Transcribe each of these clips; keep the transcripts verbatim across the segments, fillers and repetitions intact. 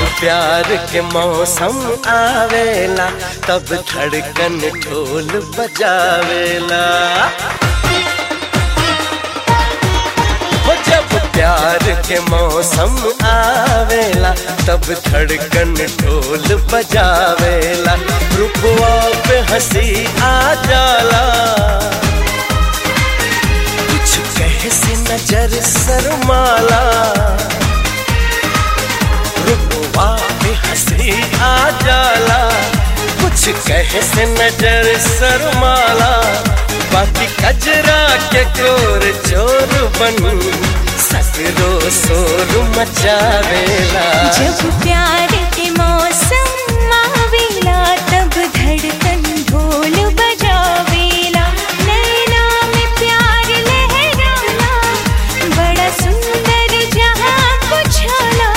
प्यार के मौसम आवेला तब धड़कन ढोल बजावेला। वो जब प्यार के मौसम आवेला तब धड़कन ढोल बजावेला। रुपवा पे हंसी आ जाला, कुछ कहे से नजर शर्माला। रुपवा पे हंसी आ जाला, कुछ कहे से नजर शर्माला। बाकी कजरा के कोर चोर बन ससुरो शोर मचावेला। जब प्यार के मौसम आवेला तब धड़कन ढोल बजावेला। नैना में प्यार लहराना बड़ा सुंदर जहां कुछाला।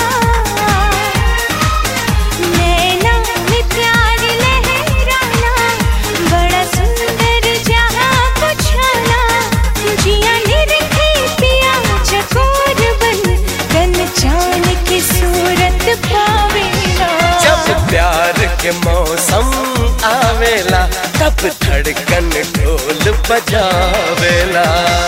नैना में प्यार लहराना बड़ा सुंदर जहां कुछाला। जिया निरखे पिया चकोर बन कन चान की सूरत पावेला। जब प्यार के मौसम आवेला तब धड़कन ढोल बजावेला।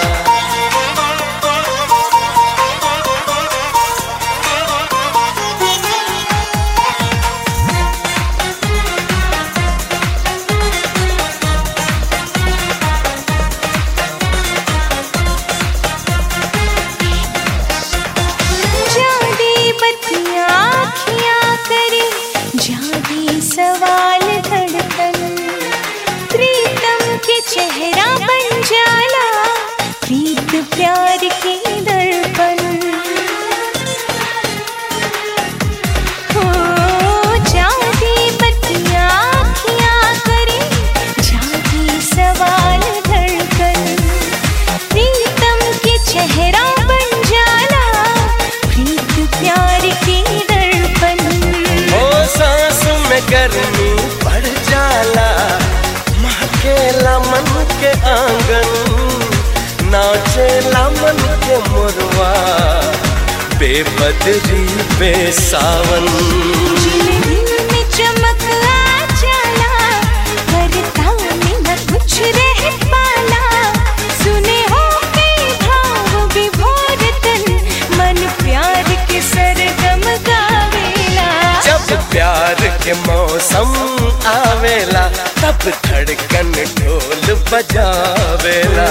सवाल धड़कन प्रीतम के चेहरा बन जाला। प्रीत प्यार के दर्पण हो जाती बत्तियां आँखियाँ करे जाती सवाल धड़कन। प्रीतम के चेहरा बन जाला, प्रीत प्यार के दर्पण। ओ सांस में गर्मी बढ़ जाला, महकेला मन के आंगन। नाचेला मन के मुरवा बेबदरी पे सावन। जिन में चमक आ जाला करता में न कुछ रह पाला। सुने हो के भाव विभोर तन मन प्यार के सरगम गावेला। जब प्यार के मौसम आवेला तब धड़कन ढोल बजावेला।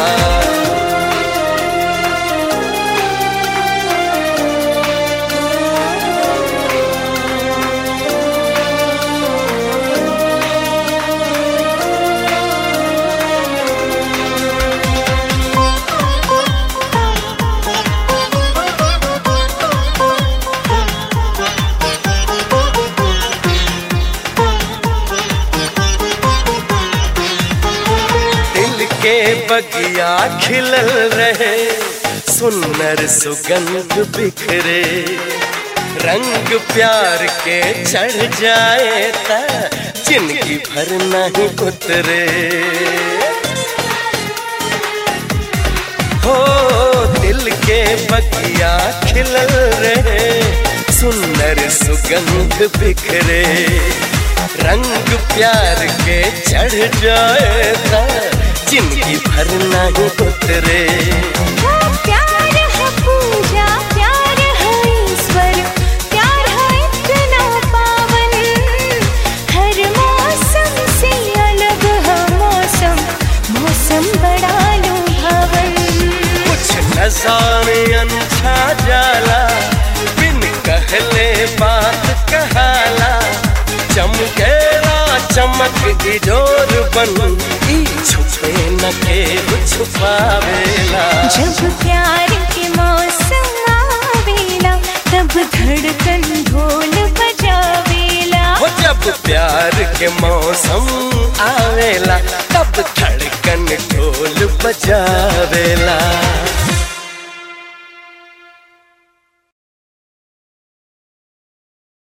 के बगिया खिलल रहे, सुन्नर सुगंध बिखरे। रंग प्यार के चढ़ जाए ता जिंदगी भर नहीं उतरे। हो दिल के बगिया खिलल रहे, सुन्नर सुगंध बिखरे। रंग प्यार के चढ़ जाए ता जिंदगी भर नहीं उतरे। प्यार है पूजा, प्यार है ईश्वर, प्यार है इतना पावन। हर मौसम से अलग है मौसम, मौसम बड़ा लुभावन। कुछ नजारे अनछा जाला, बिन कहले बात कहाला। चमकेला चमक इजोर बन छुपे न के छुपावेला। जब प्यार के मौसम आवेला तब धड़कन ढोल बजावेला। वो जब प्यार के मौसम आवेला तब धड़कन ढोल बजावेला।